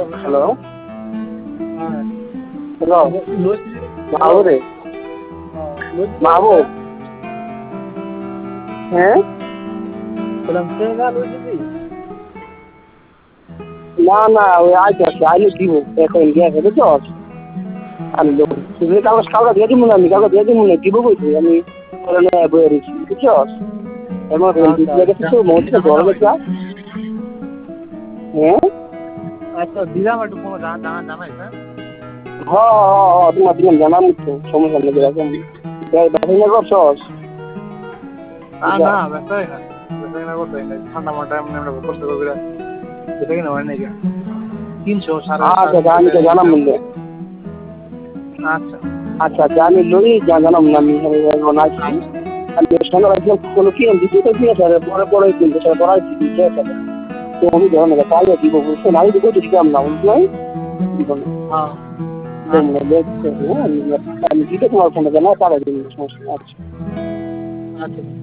hello hello মাহবুব রে মাহবুব হ্যাঁ না না ওই আইতে আসছে আইলে দিব এখন গিয়েছে বুঝছো আমি তুমি কাউকে দিয়ে দিব না আমি কাউকে দিয়ে দিব না দিব বলছি আমি বয়ে রয়েছি বুঝছো এমন কিছু মধ্যে বড় বেচা হ্যাঁ আচ্ছা দিলাম একটু কোনো জানাই হ্যাঁ তোমার দিলাম জানাম তো সমস্যা নেই এরকম ব্যবসা করছস না ব্যস্তাই না করতে ঠান্ডা মাঠে আমরা করতে করবে যেটা কিনা হয় নাকি 300 সাড়ে আমি তো জানাম বললে আচ্ছা আচ্ছা জানি লই জানাম না আমি নাইছি আমি সঙ্গে একদম কোনো কি দিতে তো দিয়ে স্যার পরে কিন্তু স্যার পড়াইছি দিয়ে স্যার তো আমি যখন কাজে দিব বুঝছো না আমি দিব দিতাম না বুঝলাই দিব না আমি দিতে তোমার ফোনে জানা তারা দিন সমস্যা আচ্ছা আচ্ছা